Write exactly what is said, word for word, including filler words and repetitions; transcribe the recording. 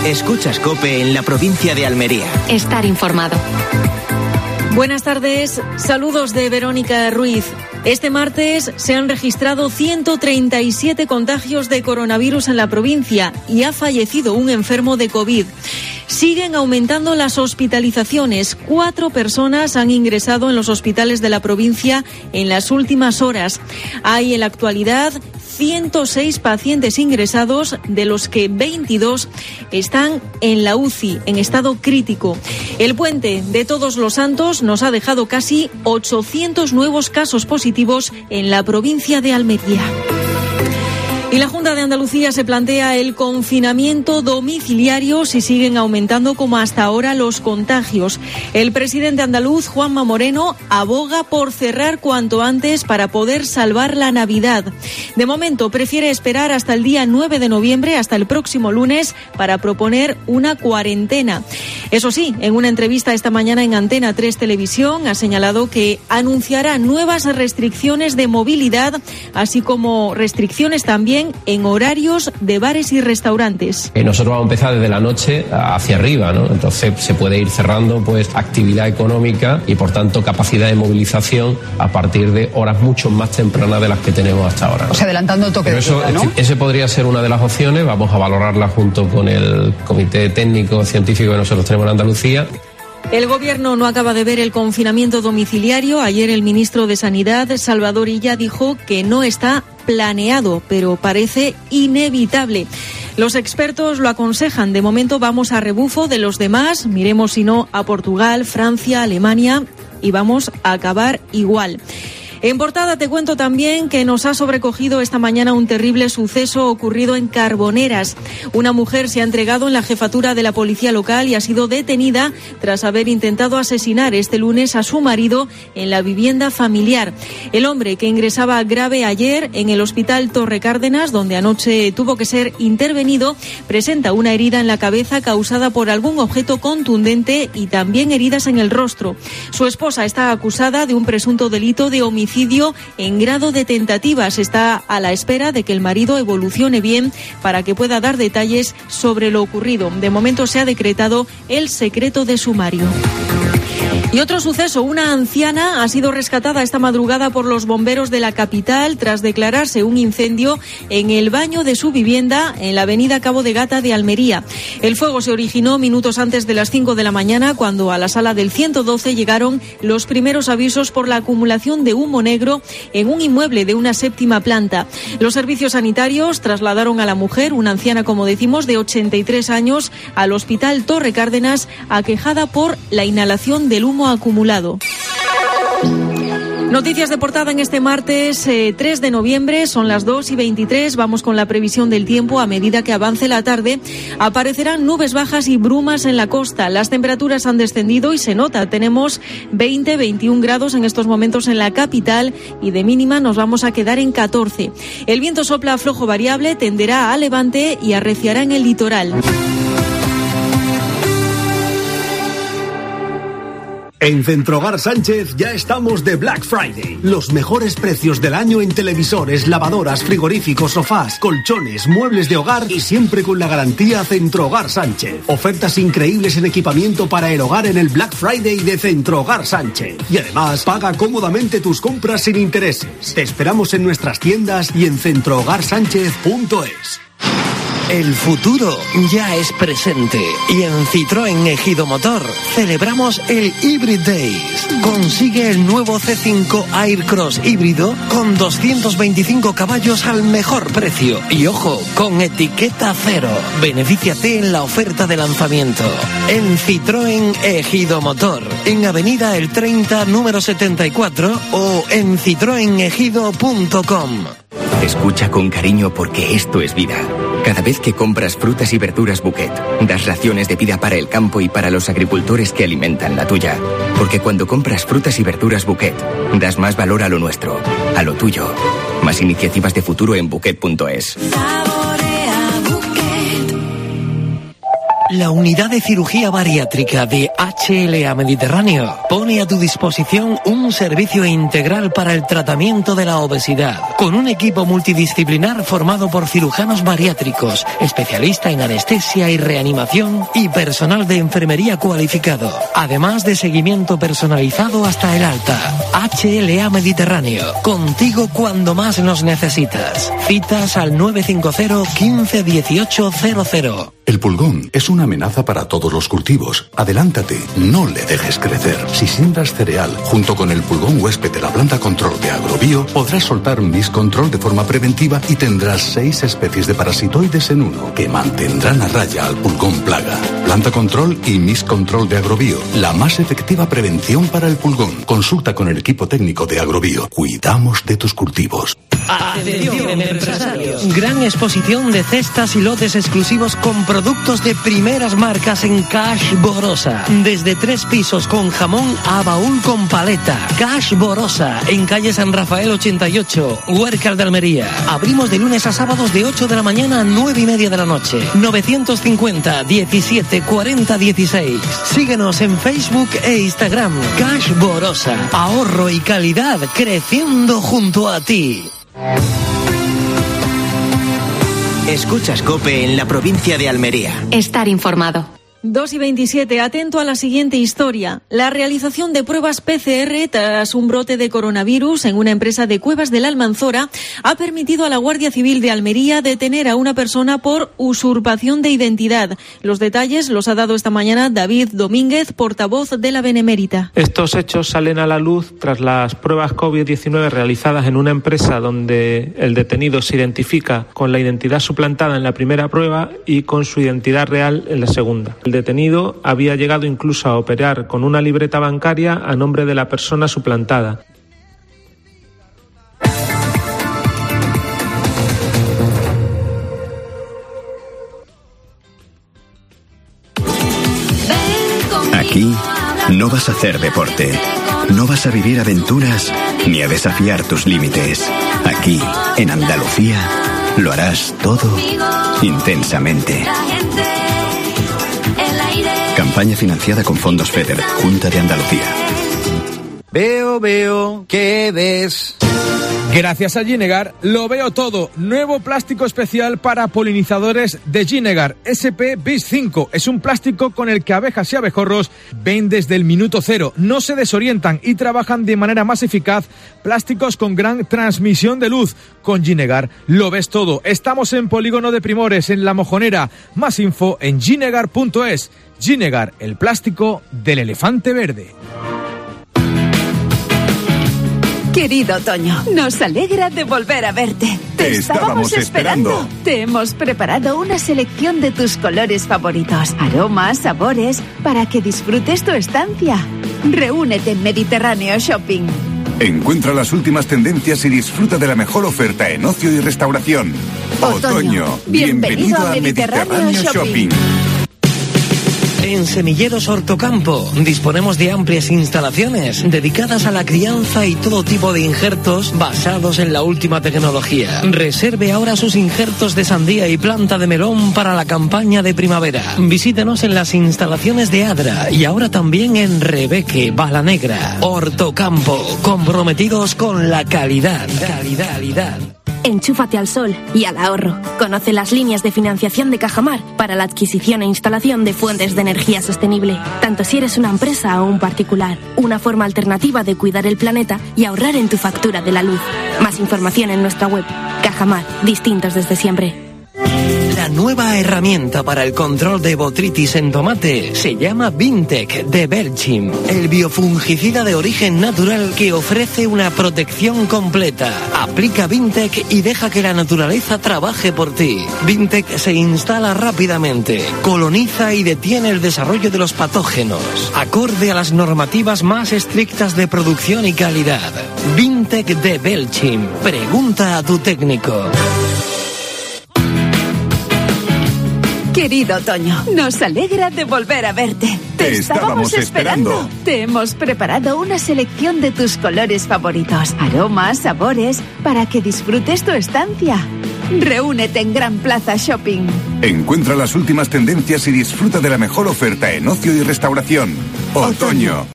Escuchas COPE en la provincia de Almería. Estar informado. Buenas tardes, saludos de Verónica Ruiz. Este martes se han registrado ciento treinta y siete contagios de coronavirus en la provincia y ha fallecido un enfermo de COVID. Siguen aumentando las hospitalizaciones. Cuatro personas han ingresado en los hospitales de la provincia en las últimas horas. Hay en la actualidad ciento seis pacientes ingresados, de los que veintidós están en la U C I, en estado crítico. El puente de Todos los Santos nos ha dejado casi ochocientos nuevos casos positivos en la provincia de Almería. Y la Junta de Andalucía se plantea el confinamiento domiciliario si siguen aumentando como hasta ahora los contagios. El presidente andaluz, Juanma Moreno, aboga por cerrar cuanto antes para poder salvar la Navidad. De momento prefiere esperar hasta el día nueve de noviembre, hasta el próximo lunes, para proponer una cuarentena. Eso sí, en una entrevista esta mañana en Antena tres Televisión ha señalado que anunciará nuevas restricciones de movilidad, así como restricciones también en horarios de bares y restaurantes. Nosotros vamos a empezar desde la noche hacia arriba, ¿no? Entonces se puede ir cerrando pues actividad económica y por tanto capacidad de movilización a partir de horas mucho más tempranas de las que tenemos hasta ahora, ¿no? O sea, adelantando toque de queda, ¿no? Ese podría ser una de las opciones. Vamos a valorarla junto con el comité técnico científico que nosotros tenemos en Andalucía. El Gobierno no acaba de ver el confinamiento domiciliario. Ayer el ministro de Sanidad, Salvador Illa, dijo que no está planeado, pero parece inevitable. Los expertos lo aconsejan. De momento vamos a rebufo de los demás. Miremos si no a Portugal, Francia, Alemania y vamos a acabar igual. En portada te cuento también que nos ha sobrecogido esta mañana un terrible suceso ocurrido en Carboneras. Una mujer se ha entregado en la jefatura de la policía local y ha sido detenida tras haber intentado asesinar este lunes a su marido en la vivienda familiar. El hombre, que ingresaba grave ayer en el hospital Torre Cárdenas, donde anoche tuvo que ser intervenido, presenta una herida en la cabeza causada por algún objeto contundente y también heridas en el rostro. Su esposa está acusada de un presunto delito de homicidio en grado de tentativa. Se está a la espera de que el marido evolucione bien para que pueda dar detalles sobre lo ocurrido. De momento se ha decretado el secreto de sumario. Y otro suceso, una anciana ha sido rescatada esta madrugada por los bomberos de la capital tras declararse un incendio en el baño de su vivienda en la avenida Cabo de Gata de Almería. El fuego se originó minutos antes de las cinco de la mañana, cuando a la sala del ciento doce llegaron los primeros avisos por la acumulación de humo negro en un inmueble de una séptima planta. Los servicios sanitarios trasladaron a la mujer, una anciana, como decimos, de ochenta y tres años, al hospital Torre Cárdenas, aquejada por la inhalación del humo acumulado. Noticias de portada en este martes eh, tres de noviembre, son las dos y veintitrés. Vamos con la previsión del tiempo. A medida que avance la tarde, aparecerán nubes bajas y brumas en la costa. Las temperaturas han descendido y se nota. Tenemos veinte, veintiún grados en estos momentos en la capital y de mínima nos vamos a quedar en catorce. El viento sopla a flojo variable, tenderá a levante y arreciará en el litoral. En Centrogar Sánchez ya estamos de Black Friday. Los mejores precios del año en televisores, lavadoras, frigoríficos, sofás, colchones, muebles de hogar y siempre con la garantía Centrogar Sánchez. Ofertas increíbles en equipamiento para el hogar en el Black Friday de Centrogar Sánchez. Y además, paga cómodamente tus compras sin intereses. Te esperamos en nuestras tiendas y en centrogar sánchez punto es. El futuro ya es presente y en Citroën Ejido Motor celebramos el Hybrid Days. Consigue el nuevo C cinco Aircross híbrido con doscientos veinticinco caballos al mejor precio y, ojo, con etiqueta cero. Benefíciate en la oferta de lanzamiento. En Citroën Ejido Motor, en Avenida El treinta, número setenta y cuatro o en citroen ejido punto com. Escucha con cariño, porque esto es vida. Cada vez que compras frutas y verduras Bouquet, das raciones de vida para el campo y para los agricultores que alimentan la tuya. Porque cuando compras frutas y verduras Bouquet, das más valor a lo nuestro, a lo tuyo. Más iniciativas de futuro en bouquet punto es. La unidad de cirugía bariátrica de H L A Mediterráneo pone a tu disposición un servicio integral para el tratamiento de la obesidad, con un equipo multidisciplinar formado por cirujanos bariátricos, especialista en anestesia y reanimación y personal de enfermería cualificado, además de seguimiento personalizado hasta el alta. H L A Mediterráneo, contigo cuando más nos necesitas. Citas al nueve cinco cero, quince, dieciocho, cero cero. El pulgón es una amenaza para todos los cultivos. Adelántate, no le dejes crecer. Si siembras cereal junto con el pulgón huésped de la planta control de Agrobio, podrás soltar Mist Control de forma preventiva y tendrás seis especies de parasitoides en uno que mantendrán a raya al pulgón plaga. Planta control y Mist Control de Agrobio, la más efectiva prevención para el pulgón. Consulta con el equipo técnico de Agrobio. Cuidamos de tus cultivos. Atención, empresarios. Gran exposición de cestas y lotes exclusivos con productos de primeras marcas en Cash Borosa. Desde tres pisos con jamón a baúl con paleta. Cash Borosa, en calle San Rafael ochenta y ocho, Huércal de Almería. Abrimos de lunes a sábados de ocho de la mañana a nueve y media de la noche. novecientos cincuenta, diecisiete, cuarenta, dieciséis. Síguenos en Facebook e Instagram. Cash Borosa. Ahorro y calidad creciendo junto a ti. Escuchas COPE en la provincia de Almería. Estar informado. dos y veintisiete, atento a la siguiente historia. La realización de pruebas P C R tras un brote de coronavirus en una empresa de Cuevas del Almanzora ha permitido a la Guardia Civil de Almería detener a una persona por usurpación de identidad. Los detalles los ha dado esta mañana David Domínguez, portavoz de la Benemérita. Estos hechos salen a la luz tras las pruebas COVID diecinueve realizadas en una empresa donde el detenido se identifica con la identidad suplantada en la primera prueba y con su identidad real en la segunda. El detenido había llegado incluso a operar con una libreta bancaria a nombre de la persona suplantada. Aquí no vas a hacer deporte, no vas a vivir aventuras ni a desafiar tus límites. Aquí, en Andalucía, lo harás todo intensamente. Campaña financiada con fondos FEDER, Junta de Andalucía. Veo, veo, ¿qué ves? Gracias a Ginegar, lo veo todo. Nuevo plástico especial para polinizadores de Ginegar. S P bis cinco. Es un plástico con el que abejas y abejorros ven desde el minuto cero. No se desorientan y trabajan de manera más eficaz. Plásticos con gran transmisión de luz. Con Ginegar lo ves todo. Estamos en Polígono de Primores, en La Mojonera. Más info en ginegar punto es. Ginegar, el plástico del elefante verde. Querido Toño, nos alegra de volver a verte. Te, Te estábamos, estábamos esperando. esperando. Te hemos preparado una selección de tus colores favoritos, aromas, sabores, para que disfrutes tu estancia. Reúnete en Mediterráneo Shopping. Encuentra las últimas tendencias y disfruta de la mejor oferta en ocio y restauración. Otoño, Otoño bienvenido, bienvenido a Mediterráneo, Mediterráneo Shopping. Shopping. En Semilleros Hortocampo disponemos de amplias instalaciones dedicadas a la crianza y todo tipo de injertos basados en la última tecnología. Reserve ahora sus injertos de sandía y planta de melón para la campaña de primavera. Visítenos en las instalaciones de Adra y ahora también en Rebeque, Balanegra. Hortocampo, comprometidos con la calidad. Calidad, calidad. Enchúfate al sol y al ahorro. Conoce las líneas de financiación de Cajamar para la adquisición e instalación de fuentes de energía sostenible, tanto si eres una empresa o un particular. Una forma alternativa de cuidar el planeta y ahorrar en tu factura de la luz. Más información en nuestra web. Cajamar, distintos desde siempre. La nueva herramienta para el control de botritis en tomate se llama Vintec de Belchim, el biofungicida de origen natural que ofrece una protección completa. Aplica Vintec y deja que la naturaleza trabaje por ti. Vintec se instala rápidamente, coloniza y detiene el desarrollo de los patógenos, acorde a las normativas más estrictas de producción y calidad. Vintec de Belchim. Pregunta a tu técnico. Querido Toño, nos alegra de volver a verte. Te, Te estábamos, estábamos esperando. esperando. Te hemos preparado una selección de tus colores favoritos, aromas, sabores, para que disfrutes tu estancia. Reúnete en Gran Plaza Shopping. Encuentra las últimas tendencias y disfruta de la mejor oferta en ocio y restauración. Otoño.